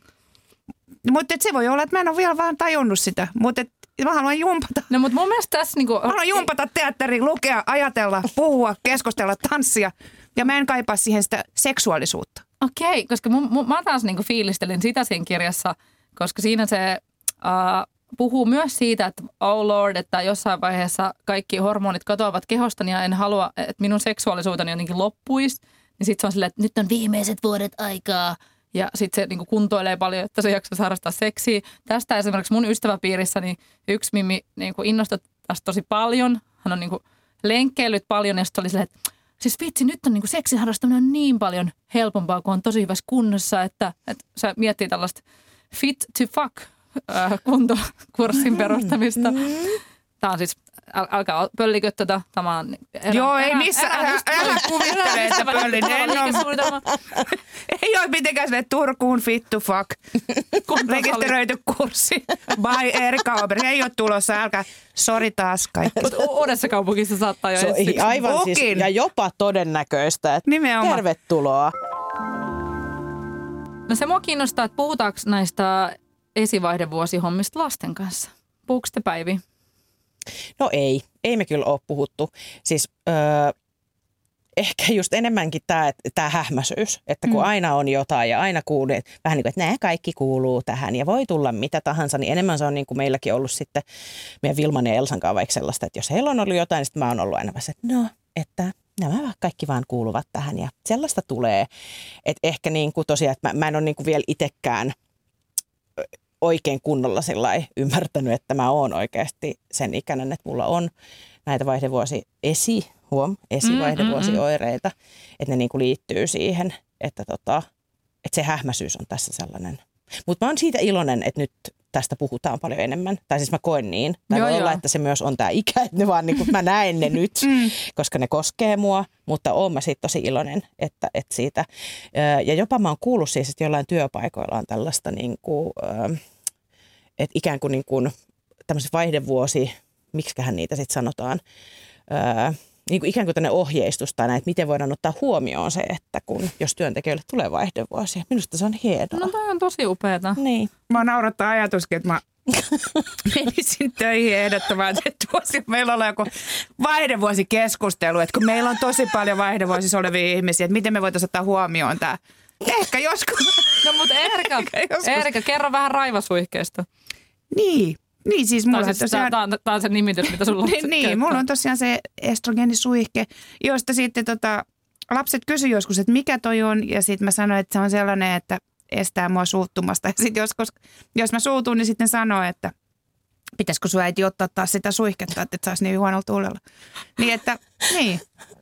mutta se voi olla, että mä en ole vielä vaan tajunnut sitä, mutta mä haluan jumpata. No mutta mun mielestä tässä niinku... Mä haluan jumpata teatteriin, lukea, ajatella, puhua, keskustella, tanssia ja mä en kaipaa siihen sitä seksuaalisuutta. Okei, koska mun, mun, mä taas niinku fiilistelin sitä siinä kirjassa, koska siinä se uh, puhuu myös siitä, että oh lord, että jossain vaiheessa kaikki hormonit katoavat kehostani ja en halua, että minun seksuaalisuuteni jotenkin loppuisi. Niin sitten se on silleen, että nyt on viimeiset vuodet aikaa. Ja sitten se niinku kuntoilee paljon, että se jaksaisi harrastaa seksiä. Tästä esimerkiksi mun ystäväpiirissäni yksi mimmi niinku innostui tästä tosi paljon. Hän on niinku lenkkeillyt paljon ja sitten oli silleen, että siis vitsi, nyt on niinku seksin harrastaminen on niin paljon helpompaa, kun on tosi hyvässä kunnossa. Että, että se miettii tällaista fit to fuck äh, kuntokurssin perustamista. Tämä on siis, äl, älkää pöllikö tätä, tämä on... Erä, Joo, erä, ei missään, älä, älä kuvittele, että pöllin. Ei ole mitenkään se Turkuun fit to fuck. Rekisteröity kurssi by Erika Ober. Ei ole tulossa, älkää, sori taas kaikki. Mutta uudessa kaupungissa saattaa jo ensiksi. Aivan Bukin. Siis, ja jopa todennäköistä, että nimenomaan. Tervetuloa. No se mua kiinnostaa, että puhutaanko näistä esivaihdevuosihommista lasten kanssa? Puhuuko te Päivi? No ei, ei me kyllä ole puhuttu. Siis öö, ehkä just enemmänkin tämä, tämä hähmäisyys, että kun mm. aina on jotain ja aina kuuluu, että vähän niin kuin, että nämä kaikki kuuluu tähän ja voi tulla mitä tahansa, niin enemmän se on niin kuin meilläkin ollut sitten meidän Vilman ja Elsan kanssa vaikka sellaista, että jos heillä on ollut jotain, niin sitten mä oon ollut aina vasta, että no, että nämä kaikki vaan kuuluvat tähän ja sellaista tulee. Että ehkä niin kuin tosiaan, että mä, mä en ole niin kuin vielä itsekään oikein kunnolla sillai ymmärtänyt, että mä oon oikeasti sen ikäinen, että mulla on näitä vaihdevuosi esi, huom, esivaihdevuosioireita, mm, mm, mm. että ne niinku liittyy siihen, että, tota, että se hähmäisyys on tässä sellainen. Mutta mä oon siitä iloinen, että nyt tästä puhutaan paljon enemmän. Tai siis mä koen niin. Tai joo, voi olla, että se myös on tää ikä, että ne vaan niinku, mä näen ne nyt, mm. koska ne koskee mua. Mutta oon mä siitä tosi iloinen, että, että siitä. Ja jopa mä oon kuullut siis, että jollain työpaikoilla on tällaista niinku, että ikään kuin, niin kuin tämmöisen vaihdevuosi, miksiköhän niitä sitten sanotaan, öö, niin kuin ikään kuin tämmöinen ohjeistus tai näin, että miten voidaan ottaa huomioon se, että kun, jos työntekijöille tulee vaihdevuosia. Minusta se on hienoa. No toi on tosi upeata. Niin. Mä naurattaa ajatuskin, että mä menisin töihin ehdottamaan, että vuosi, meillä on joku vaihdevuosikeskustelu, että kun meillä on tosi paljon vaihdevuosissa olevia ihmisiä, että miten me voitaisiin ottaa huomioon tämä. Ehkä joskus. No mutta Erika, Erika, kerro vähän raivasuihkeesta. Niin. Niin, siis mulla siis tosiaan... Tämä on, tämä on se nimitys, mitä sulla Niin, niin mulla on tosiaan se estrogeenisuihke, josta sitten tota, lapset kysyi joskus, että mikä toi on. Ja sitten mä sanoin, että se on sellainen, että estää mua suuttumasta. Ja sitten joskus, jos mä suutun, niin sitten sanoo, että pitäisikö sun äiti ottaa taas sitä suihketta, että et saisi niin huonolla tuulella. Niin, että niin.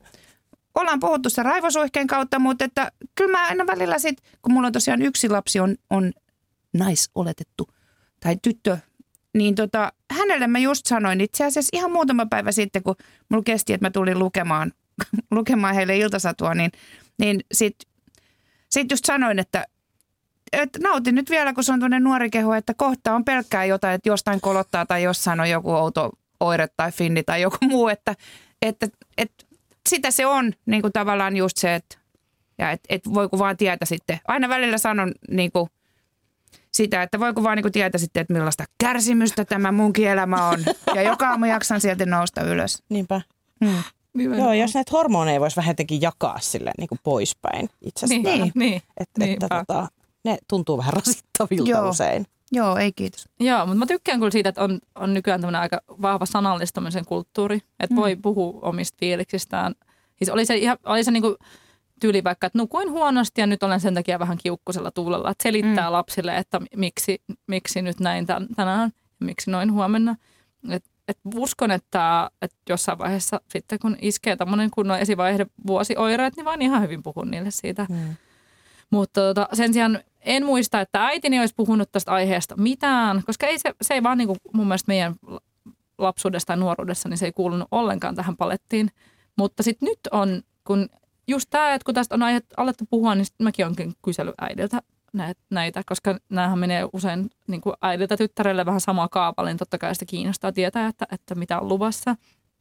Ollaan puhuttu se raivosuihkeen kautta, mutta että kyllä mä aina välillä sitten, kun mulla on tosiaan yksi lapsi on, on naisoletettu tai tyttö, niin tota, hänelle mä just sanoin itse asiassa ihan muutama päivä sitten, kun mulla kesti, että mä tulin lukemaan, lukemaan heille iltasatua, niin, niin sit, sit just sanoin, että, että nautin nyt vielä, kun se on tuonne nuori kehu, että kohta on pelkkää jotain, että jostain kolottaa tai jossain on joku outo oire tai finni tai joku muu, että, että, että sitä se on niin kuin tavallaan just se, että ja et, et voiko vaan tietää sitten. Aina välillä sanon niin kuin sitä, että voiko vaan niin kuin tietää sitten, että millaista kärsimystä tämä munkin elämä on. Ja joka aamu jaksan sieltä nousta ylös. Niinpä. Hmm. Joo, jos näitä hormoneja voisi vähän jotenkin jakaa sille niin kuin poispäin itsestään. Niin, niin. Että, että tota, ne tuntuu vähän rasittavilta Joo. usein. Joo, ei kiitos. Joo, mutta mä tykkään kyllä siitä, että on, on nykyään tämmöinen aika vahva sanallistamisen kulttuuri. Että mm. voi puhua omista fiiliksistään. Siis oli se, ihan, oli se niinku tyyli vaikka, että nukuin huonosti ja nyt olen sen takia vähän kiukkusella tuulella. Että selittää mm. lapsille, että miksi, miksi nyt näin tänään ja miksi noin huomenna. Et, et uskon, että, että jossain vaiheessa sitten kun iskee tämmöinen kunnon esivaihdevuosioireet, niin vaan ihan hyvin puhun niille siitä. Mm. Mutta tota, sen sijaan en muista, että äitini olisi puhunut tästä aiheesta mitään, koska ei se, se ei vaan niin kuin mun mielestä meidän lapsuudessa tai nuoruudessa, niin se ei kuulunut ollenkaan tähän palettiin. Mutta sitten nyt on, kun just tämä, että kun tästä on aihe alettu puhua, niin sitten mäkin onkin kysellyt äidiltä näitä, koska näähän menee usein niin kuin äidiltä tyttärelle vähän samaa kaapaa, niin totta kai sitä kiinnostaa tietää, että, että mitä on luvassa.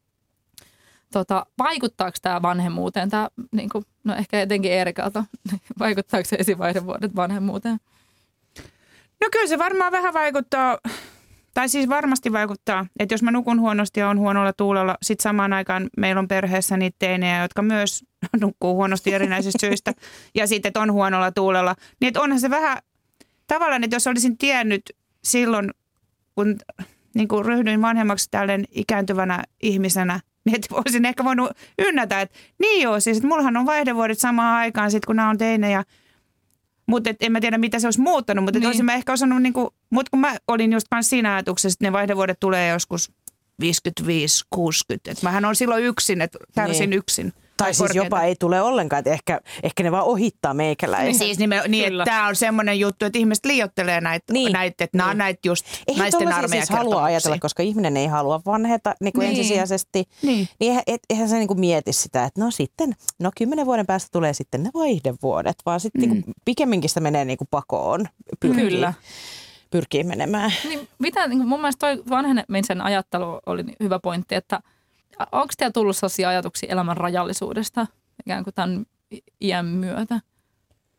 Tota, vaikuttaako tämä vanhemmuuteen? Tämä, niin kuin, no ehkä etenkin Erikalta. Vaikuttaako se esivaihdevuodet vanhemmuuteen? No kyllä se varmaan vähän vaikuttaa, tai siis varmasti vaikuttaa, että jos mä nukun huonosti ja on huonolla tuulella, sitten samaan aikaan meillä on perheessä niitä teinejä, jotka myös nukkuu huonosti erinäisistä syistä, ja sitten että on huonolla tuulella. Niin että onhan se vähän tavallaan, että jos olisin tiennyt silloin, kun niin kuin ryhdyin vanhemmaksi tälleen ikääntyvänä ihmisenä, niin että olisin ehkä voinut ynnätä, että niin joo, siis että mullahan on vaihdevuodet samaan aikaan sitten, kun nämä on teinejä. Mutta en mä tiedä, mitä se olisi muuttanut, mutta niin. olisin mä ehkä osannut, niin kuin, mutta kun mä olin just kanssa siinä ajatuksessa, että ne vaihdevuodet tulee joskus viisikymmentäviisi kuusikymmentä. Että mähän on silloin yksin, että kärsin niin. yksin. Tai siis korkeita. Jopa ei tule ollenkaan, että ehkä, ehkä ne vaan ohittaa meikäläisiä. Niin, siis niin, niin että tämä on semmoinen juttu, että ihmiset liioittelee näitä, niin. näitä että nämä on näitä just eihän naisten armeijakertomuksia. Siis halua ajatella, koska ihminen ei halua vanheta niin kuin niin. ensisijaisesti. Niin, niin eihän, et, eihän se niin kuin mieti sitä, että no sitten, no kymmenen vuoden päästä tulee sitten ne vaihdevuodet, vaan sitten mm. niin kuin, pikemminkin sitä menee niin kuin pakoon. Pyrkii, Kyllä. Pyrkii menemään. Niin, mitä, niin mun mielestä toi vanhenemisen ajattelu oli hyvä pointti, että onko teillä tullut sellaisia ajatuksia elämän rajallisuudesta ikään kuin tämän iän myötä?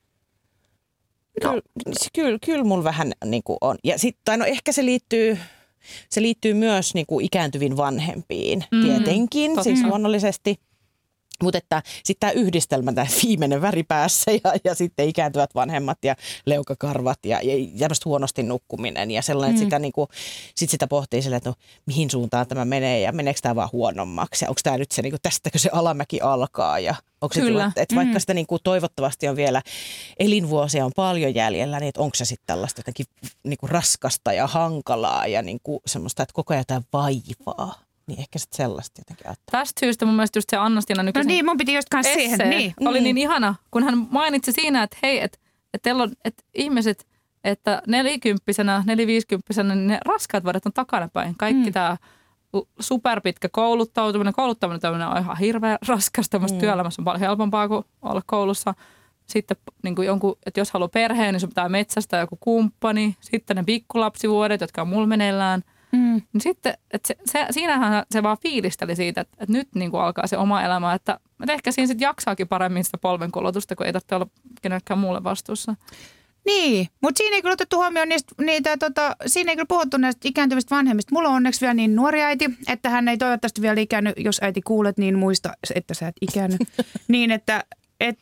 No, kyllä, kyllä mulla vähän niin kuin on. Ja sit, tai no ehkä se liittyy Se liittyy myös niin kuin ikääntyviin vanhempiin Mm, tietenkin, totta. siis luonnollisesti. Mutta että sitten tämä yhdistelmä, tämä viimeinen väri päässä ja, ja sitten ikääntyvät vanhemmat ja leukakarvat ja, ja tämmöistä huonosti nukkuminen ja sellainen, että Mm. sitä, niinku, sit sitä pohtii silleen, että no, mihin suuntaan tämä menee ja meneekö tämä vaan huonommaksi ja onko tämä nyt se, niinku, tästäkö se alamäki alkaa ja onko se, Kyllä. että, että vaikka Mm. sitä niinku, toivottavasti on vielä elinvuosia on paljon jäljellä, niin että onko se sitten tällaista jotenkin niinku, raskasta ja hankalaa ja niinku, semmoista, että koko ajan jotain vaivaa. Niin ehkä sitten sellaista jotenkin ajattelee. Tästä syystä mun mielestä just se Anna-Stiina No nykyisen niin, mun piti just kanssa siihen. essee Niin. oli Mm. niin ihana, kun hän mainitsi siinä, että hei, että et teillä on, että ihmiset, että nelikymppisenä, neliviisikymppisenä, niin ne raskaat vuodet on takanapäin. Kaikki Mm. tämä superpitkä kouluttautuminen, kouluttaminen on ihan hirveän raskas. Tämmöistä Mm. työelämässä on paljon helpompaa kuin olla koulussa. Sitten niin kuin jonkun, että jos haluaa perheen, niin sun pitää metsästää joku kumppani. Sitten ne pikkulapsivuodet, jotka on mulla meneillään. Mm. Niin sitten, että se, se, siinähän se vaan fiilisteli siitä, että, että nyt niin kuin alkaa se oma elämä, että, että ehkä siinä sitten jaksaakin paremmin sitä polvenkolotusta, kun ei tarvitse olla kenellekään muulle vastuussa. Niin, mutta siinä ei kyllä otettu huomioon niistä, niitä, tota, siinä ei kyllä puhuttu näistä ikääntyvistä vanhemmista. Mulla on onneksi vielä niin nuori äiti, että hän ei toivottavasti vielä ikäänny. Jos äiti kuulet, niin muista, että sä et ikäänny. niin, että et,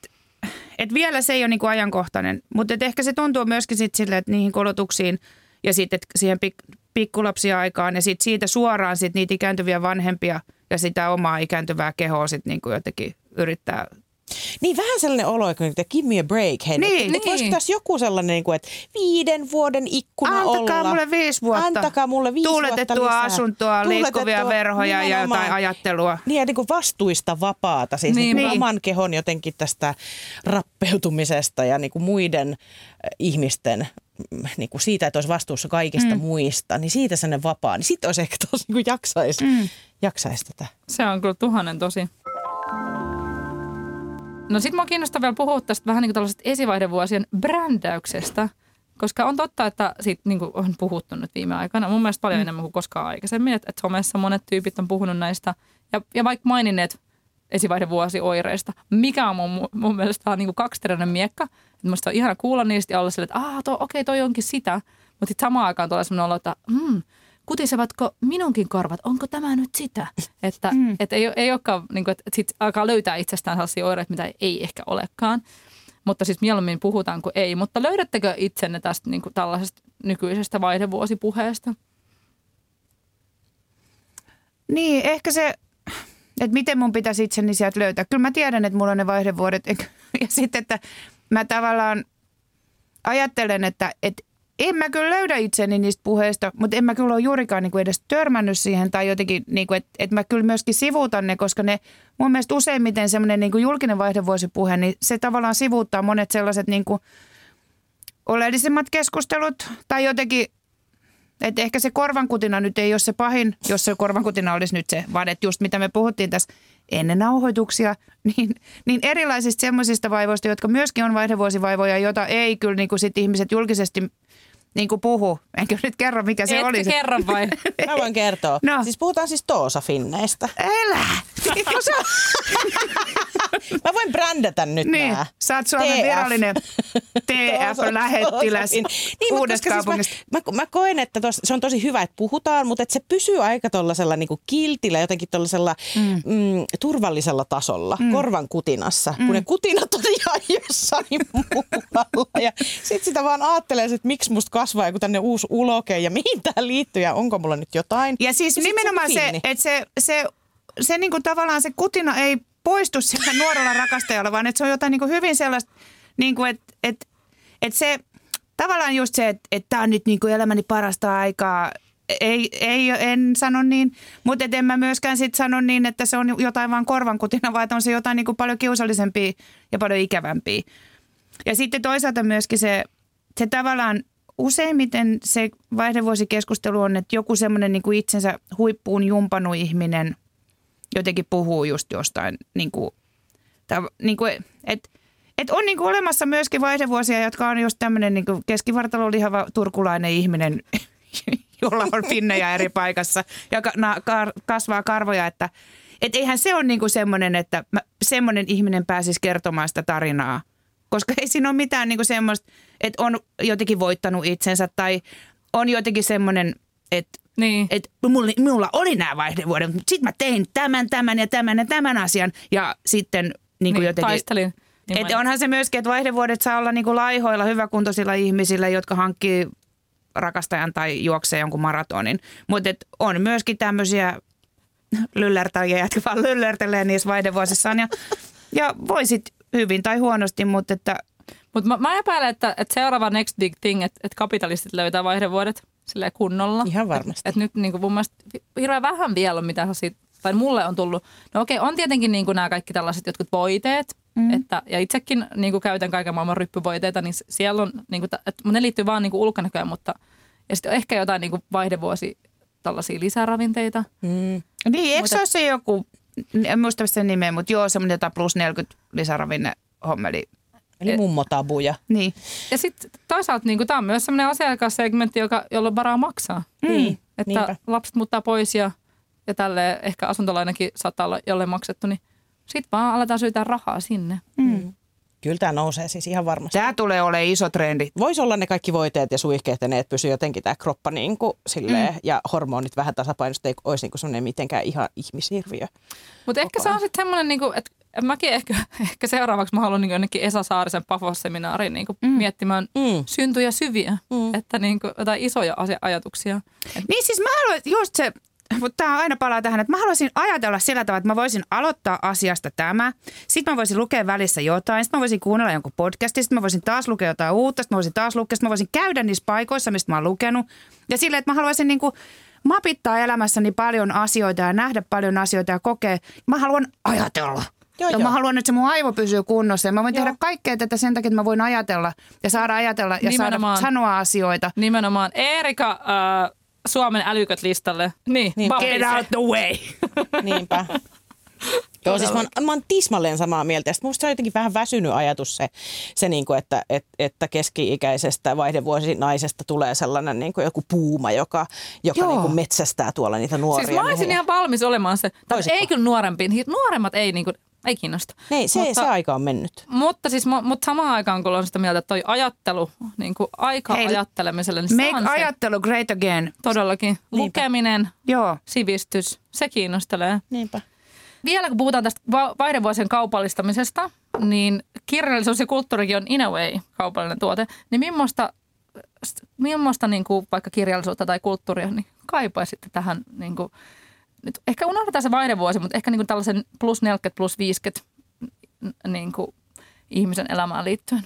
et vielä se ei ole niinku ajankohtainen, mutta ehkä se tuntuu myöskin sit silleen, että niihin kolotuksiin ja sitten siihen pik, pikkulapsiaikaan ja sitten siitä suoraan sit niitä ikääntyviä vanhempia ja sitä omaa ikääntyvää kehoa sitten niinku jotenkin yrittää. Niin vähän sellainen olo, että give me a break. Hei, Niin. nyt, nyt voisiko Niin. tässä joku sellainen, niin kuin, että viiden vuoden ikkuna Antakaa olla. mulle viisi vuotta. Antakaa mulle viisi vuotta Tuuletettua lisää. asuntoa, liikkuvia Tuuletettua- verhoja ja nimenomaan. jotain ajattelua. Niin ja niin kuin vastuista vapaata, siis niin. Niin. Niin oman kehon jotenkin tästä rappeutumisesta ja niin kuin muiden äh, ihmisten mm, niin kuin siitä, että olisi vastuussa kaikista mm. muista, niin siitä sellainen vapaa, niin sitten olisi ehkä tosi niin kuin jaksaisi, mm. jaksaisi tätä. Se on kyllä tuhannen tosi. No sit mua kiinnostaa vielä puhua tästä vähän niin kuin tällaisesta esivaihdevuosien brändäyksestä, koska on totta, että siitä niin kuin on puhuttu nyt viime aikana. Mun mielestä paljon mm. enemmän kuin koskaan aikaisemmin, että, että somessa monet tyypit on puhunut näistä ja, ja vaikka maininneet esivaihdevuosioireista, mikä on mun, mun mielestä on niin kuin kaksiteräinen miekka. Että musta on ihana kuulla niistä ja olla silleen, että aah, to, okei, toi onkin sitä, mutta sitten samaan aikaan tulee sellainen olo, että hmm, kutisevatko minunkin korvat, onko tämä nyt sitä? Että mm. et ei, ei olekaan, niin kuin, että sit alkaa löytää itsestään sellaisia oireita, mitä ei ehkä olekaan. Mutta siis mieluummin puhutaan kuin ei. Mutta löydättekö itsenne tästä niin kuin tällaisesta nykyisestä vaihdevuosipuheesta? Niin, ehkä se, että miten mun pitäisi itseni sieltä löytää. Kyllä mä tiedän, että mulla on ne vaihdevuodet. Ja sitten, että mä tavallaan ajattelen, että, että en mä kyllä löydä itseni niistä puheista, mutta en mä kyllä ole juurikaan niin kuin edes törmännyt siihen tai jotenkin, niin kuin, että, että mä kyllä myöskin sivuutan ne, koska ne mun mielestä useimmiten semmoinen niin kuin julkinen vaihdevuosipuhe, niin se tavallaan sivuuttaa monet sellaiset niin kuin oleellisimmat keskustelut tai jotenkin, että ehkä se korvankutina nyt ei ole se pahin, jos se korvankutina olisi nyt se, vaan että just mitä me puhuttiin tässä ennen nauhoituksia, niin, niin erilaisista semmoisista vaivoista, jotka myöskin on vaihdevuosivaivoja, jota ei kyllä niin kuin sit ihmiset julkisesti niin kuin puhu. Enkä nyt kerro, mikä se Etkö oli. Se. kerro vai? Mä voin kertoa. No. Siis puhutaan siis Toosa-finneistä. Elä! Mä voin brändätä nyt Niin, nää. sä oot Suomen T F. virallinen T F-lähettiläs Niin, mutta uudesta koska kaupungista. Siis mä, mä, mä koen, että tos, se on tosi hyvä, että puhutaan, mutta että se pysyy aika tuollaisella niinku kiltillä, jotenkin tuollaisella mm. mm, turvallisella tasolla, mm. korvan kutinassa, mm. kun ne kutinat on ihan jossain muualla. Ja sit sitä vaan ajattelee, että miksi musta kasvaa joku tänne uusi uloke ja mihin tää liittyy ja onko mulla nyt jotain. Ja siis ja nimenomaan se, se, että se, se, se niinku tavallaan se kutina ei poistu sillä nuorella rakastajalla, vaan että se on jotain niinku hyvin sellaista, niinku, että et, et se tavallaan just se, että et tämä on nyt niinku elämäni parasta aikaa. Ei, ei, en sano niin, mutta en mä myöskään sit sano niin, että se on jotain vaan korvankutina, vaan että on se jotain niinku paljon kiusallisempia ja paljon ikävämpiä. Ja sitten toisaalta myöskin se, se tavallaan useimmiten se vaihdevuosikeskustelu on, että joku semmoinen niin kuin itsensä huippuun jumpannut ihminen jotenkin puhuu just jostain, niin kuin, tai, niin kuin, että et on niin kuin olemassa myöskin vaihdevuosia, jotka on just tämmöinen niin kuin keskivartalon lihava turkulainen ihminen, jolla on finnejä eri paikassa ja ka, na, kar, kasvaa karvoja, että et eihän se ole niin kuin semmoinen, että mä, semmoinen ihminen pääsisi kertomaan sitä tarinaa. Koska ei siinä ole mitään niin kuin semmoista, että on jotenkin voittanut itsensä tai on jotenkin semmoinen, että Niin. Että mulla, mulla oli nämä vaihdevuodet, mutta sitten mä tein tämän, tämän ja tämän ja tämän asian. Ja sitten niin kuin niin, jotenkin... taistelin. Niin Että onhan se myöskin, että vaihdevuodet saa olla niin kuin laihoilla, hyväkuntoisilla ihmisillä, jotka hankkii rakastajan tai juoksee jonkun maratonin. Mutta on myöskin tämmöisiä lyllärtäjiä, jotka vaan lyllärtelee niissä vaihdevuosissaan. Ja, ja voisit hyvin tai huonosti, mutta että... Mutta mä, mä epäilen, että, että seuraava next big thing, että, että kapitalistit löytää vaihdevuodet silleen kunnolla. Ihan varmasti. Että, että nyt niin kuin mun mielestä hirveän vähän vielä on mitä siitä, tai mulle on tullut. No okei, on tietenkin niin kuin nämä kaikki tällaiset jotkut voiteet. Mm. Että, ja itsekin niin kuin käytän kaiken maailman ryppyvoiteita, niin siellä on, niin kuin, että ne liittyy vaan niin kuin ulkonäköön, mutta ja sitten ehkä jotain niin kuin vaihdevuosi tällaisia lisäravinteita. Mm. Niin, eikö se ole se joku, en muista sen nimeä, mutta joo, semmoinen jotain plus neljäkymmentä lisäravinne hommeli. Eli mummotabuja. Niin. Ja sitten toisaalta niin tämä on myös semmoinen asiakassegmentti, joka, jolla on varaa maksaa. Mm. Että niinpä. Lapset muuttaa pois ja, ja tälleen ehkä asuntolainakin saattaa olla jolleen maksettu, niin sitten vaan aletaan syytää rahaa sinne. Mm. Kyllä tämä nousee siis ihan varmasti. Tämä tulee olemaan iso trendi. Voisi olla ne kaikki voiteet ja suihkeet ja ne, että pysyy jotenkin tämä kroppa niin kuin silleen, mm. ja hormonit vähän tasapainosta, ei olisi niin kuin semmoinen mitenkään ihan ihmishirviö. Mutta ehkä se on sitten semmoinen, niin että mäkin ehkä, ehkä seuraavaksi mä haluan niin jonnekin Esa Saarisen Pafos-seminaariin niin mm. miettimään mm. syntyjä syviä, mm. että niin kuin jotain isoja ajatuksia. Niin siis mä haluan just se... Mutta tämä aina palaa tähän, että mä haluaisin ajatella sillä tavalla, että mä voisin aloittaa asiasta tämä. Sitten mä voisin lukea välissä jotain, sitten mä voisin kuunnella jonkun podcastin, sitten mä voisin taas lukea jotain uutta, sitten mä voisin taas lukea, sitten mä voisin käydä niissä paikoissa, mistä mä oon lukenut. Ja silleen, että mä haluaisin niinku mapittaa elämässäni paljon asioita ja nähdä paljon asioita ja kokea. Mä haluan ajatella. Joo, ja joo. Mä haluan, että se mun aivo pysyy kunnossa ja mä voin joo. tehdä kaikkea tätä sen takia, että mä voin ajatella ja saada ajatella ja nimenomaan, saada sanoa asioita. Nimenomaan. Erika... Äh... Suomen älyköt listalle. Niin, niin. Get out the way. Niinpä. Joo, siis mä oon, mä oon tismalleen samaa mieltä. Sitten musta se on jotenkin vähän väsynyt ajatus se, se niin kuin, että, että, että keski-ikäisestä vaihdevuosinaisesta tulee sellainen niin kuin joku puuma, joka, joka niin kuin metsästää tuolla niitä nuoria. Siis mä olisin ihan valmis olemaan se. Ei kyllä nuorempiin. Nuoremmat ei niin kuin, ei kiinnosta. Ei, se, mutta, se aika on mennyt. Mutta, siis, mutta samaan aikaan, kun on sitä mieltä, että toi ajattelu, niin kuin aika Hei, ajattelemiselle, niin make se ajattelu great again. Todellakin. Niinpä. Lukeminen, joo. Sivistys, se kiinnostelee. Niinpä. Vielä kun puhutaan tästä vaihdevuosien kaupallistamisesta, niin kirjallisuus ja kulttuurikin on in a way kaupallinen tuote. Niin millaista, millaista niin kuin vaikka kirjallisuutta tai kulttuuria niin kaipaisitte tähän niin kuin, nyt ehkä unohdetaan se vaihdevuosi, mutta ehkä niin kuin tällaisen plus neljäkymmentä, plus viisikymmentä niin kuin ihmisen elämään liittyen.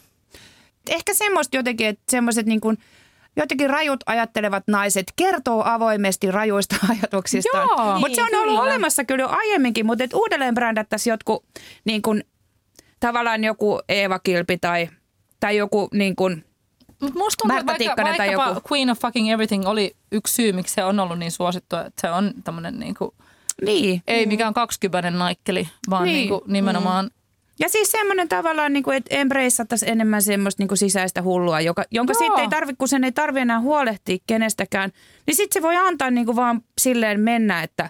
Ehkä semmoista jotenkin, että semmoiset niin kuin jotenkin rajut ajattelevat naiset kertoo avoimesti rajuista ajatuksistaan. Joo, mutta niin, se on ollut kyllä. olemassa kyllä jo aiemminkin, mutta et uudelleen brändättäisiin jotkut niin kuin, tavallaan joku Eeva Kilpi tai, tai joku niin kuin Mutta musta tuntuu, Märta vaikka, Tikkanen tai vaikkapa joku. Queen of Fucking Everything oli yksi syy, miksi se on ollut niin suosittu, että se on tämmöinen niin kuin, niin. ei mikään kaksikymppäinen naikkeli, vaan niin. niin kuin nimenomaan. Ja siis semmoinen tavallaan, niin kuin, että embraceattaisiin enemmän semmoista niin kuin sisäistä hullua, joka, jonka sitten ei tarvitse, kun sen ei tarvitse enää huolehtia kenestäkään, niin sitten se voi antaa niin kuin vaan silleen mennä, että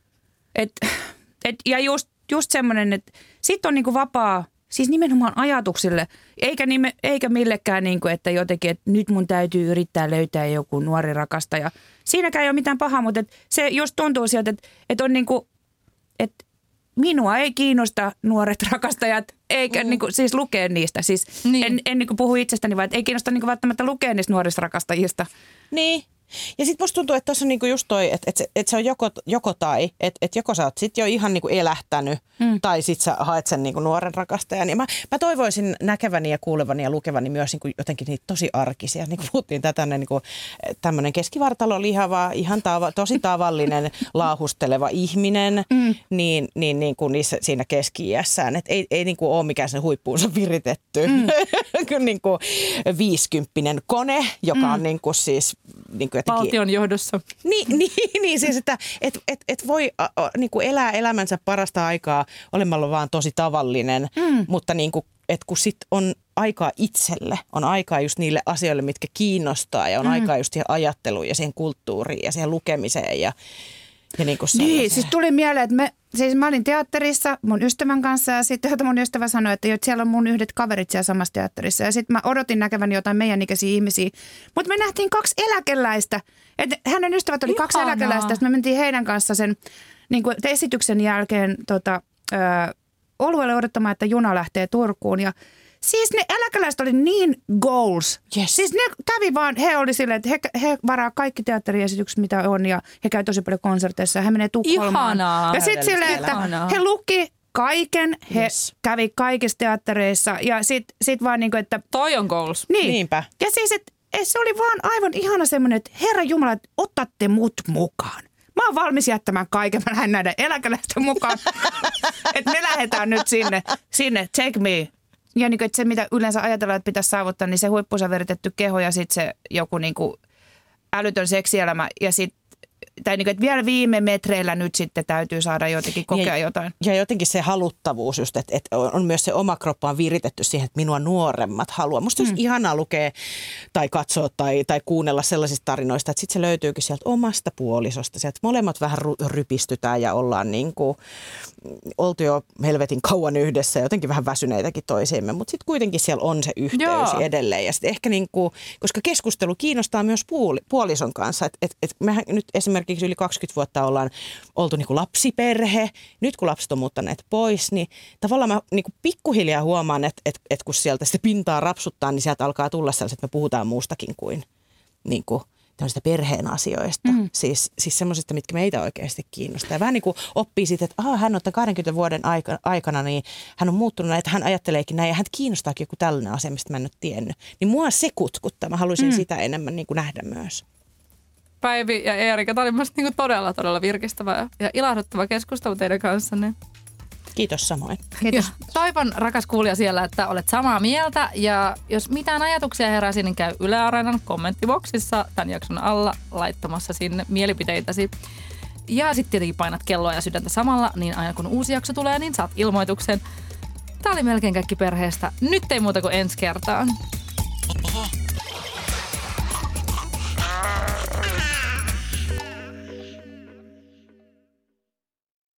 et, et, ja just, just semmoinen, että sitten on niin kuin vapaa, siis nimenomaan ajatuksille, eikä, nime, eikä millekään, niin kuin, että jotenkin, että nyt mun täytyy yrittää löytää joku nuori rakastaja. Siinäkään ei ole mitään pahaa, mutta et se just tuntuu sieltä, että, että on niin kuin, että minua ei kiinnosta nuoret rakastajat, eikä mm. niin kuin, siis lukea niistä. Siis niin. En, en niin kuin puhu itsestäni, vaan ei kiinnosta niin kuin välttämättä lukea niistä nuorista rakastajista. Niin. Ja sitten musta tuntuu, että tuossa on niinku just toi, että et se, et se on joko, joko tai, että et joko sä oot sit jo ihan niinku elähtänyt mm. tai sit sä haet sen niinku nuoren rakastajan. Ja mä, mä toivoisin näkeväni ja kuulevani ja lukevani myös niinku jotenkin niitä tosi arkisia. Niin kuin puhuttiin tätä, niinku, tämmöinen keskivartalo lihava, ihan tava, tosi tavallinen laahusteleva ihminen, mm. niin, niin, niin kuin niissä, siinä keski-iässään. Että ei, ei niinku ole mikään sen huippuunsa viritetty mm. niinku viisikymppinen kone, joka mm. on niinku siis niinku valtion johdossa. Niin, niin, niin siis, että et, et, et voi a, a, niin kuin elää elämänsä parasta aikaa olemalla vaan tosi tavallinen, mm. mutta niin kuin, et kun sit on aikaa itselle, on aikaa just niille asioille, mitkä kiinnostaa ja on mm. aikaa just siihen ajatteluun ja siihen kulttuuriin ja siihen lukemiseen ja, Ja niin, kuin niin siis tuli mieleen, että me, siis mä olin teatterissa mun ystävän kanssa ja sitten mun ystävä sanoi, että siellä on mun yhdet kaverit siellä samassa teatterissa. Ja sitten mä odotin näkeväni jotain meidän ikäisiä ihmisiä, mutta me nähtiin kaksi eläkeläistä. Et hänen ystävät oli Ihanaa. kaksi eläkeläistä, sitten me mentiin heidän kanssa sen niin kuin esityksen jälkeen tota, ö, oluelle odottamaan, että juna lähtee Turkuun ja siis ne eläkeläiset oli niin goals. Yes. Siis ne kävi vaan, he oli silleen, että he, he varaa kaikki teatteriesitykset, mitä on ja he käy tosi paljon konserteissa ja he menee Tukholmaan. Ihanaa. Ja sitten silleen, että Ihanaa. he luki kaiken, he Yes. kävi kaikissa teattereissa ja sitten sit vaan niin kuin, että... Toi on goals. Niin. Niinpä. Ja siis, että et se oli vaan aivan ihana semmoinen, että Herra Jumala, että otatte mut mukaan. Mä oon valmis jättämään kaiken, mä lähden näiden eläkeläisten mukaan. Että me lähdetään nyt sinne, sinne, take me. Ja niin kuin, että se, mitä yleensä ajatellaan, että pitäisi saavuttaa, niin se huippuunsa veritetty keho ja sitten se joku niin kuin älytön seksielämä. Ja sitten, tai niin kuin, että vielä viime metreillä nyt sitten täytyy saada jotenkin kokea ja, jotain. Ja jotenkin se haluttavuus just, että, että on myös se oma kroppa on viritetty siihen, että minua nuoremmat haluaa. Musta olisi mm. ihanaa lukea tai katsoa tai, tai kuunnella sellaisista tarinoista, että sitten se löytyykin sieltä omasta puolisosta. Sieltä molemmat vähän rypistytään ja ollaan niin kuin, oltu jo helvetin kauan yhdessä ja jotenkin vähän väsyneitäkin toisiimme, mutta sitten kuitenkin siellä on se yhteys Joo. edelleen. Ja sitten ehkä niin kuin, koska keskustelu kiinnostaa myös puoli, puolison kanssa, että et, et mehän nyt esimerkiksi yli kaksikymmentä vuotta ollaan oltu niin kuin lapsiperhe. Nyt kun lapset on muuttaneet pois, niin tavallaan mä niin kuin pikkuhiljaa huomaan, että, että, että kun sieltä sitä pintaa rapsuttaa, niin sieltä alkaa tulla sellaiset, että me puhutaan muustakin kuin, niin kuin tämmöistä perheen asioista. Mm. Siis, siis semmoisista, mitkä meitä oikeasti kiinnostaa. Ja vähän niin kuin oppii siitä, että aha, hän on tämän kahdenkymmenen vuoden aikana, niin hän on muuttunut näin, että hän ajatteleekin näin ja hän kiinnostaakin joku tällainen asia, mistä mä en ole tiennyt. Niin mua se kutkuttaa. Mä haluaisin mm. sitä enemmän niin kuin nähdä myös. Päivi ja Eerika, tämä oli mielestäni niin todella, todella virkistävä ja ilahduttava keskustelu teidän kanssanne. Kiitos samoin. Kiitos. Toivon, rakas kuulija siellä, että olet samaa mieltä. Ja jos mitään ajatuksia heräsi, niin käy Yle Areenan kommenttiboksissa tämän jakson alla laittamassa sinne mielipiteitäsi. Ja sitten tietenkin painat kelloa ja sydäntä samalla, niin aina kun uusi jakso tulee, niin saat ilmoituksen. Tämä oli melkein kaikki perheestä. Nyt ei muuta kuin ensi kertaan.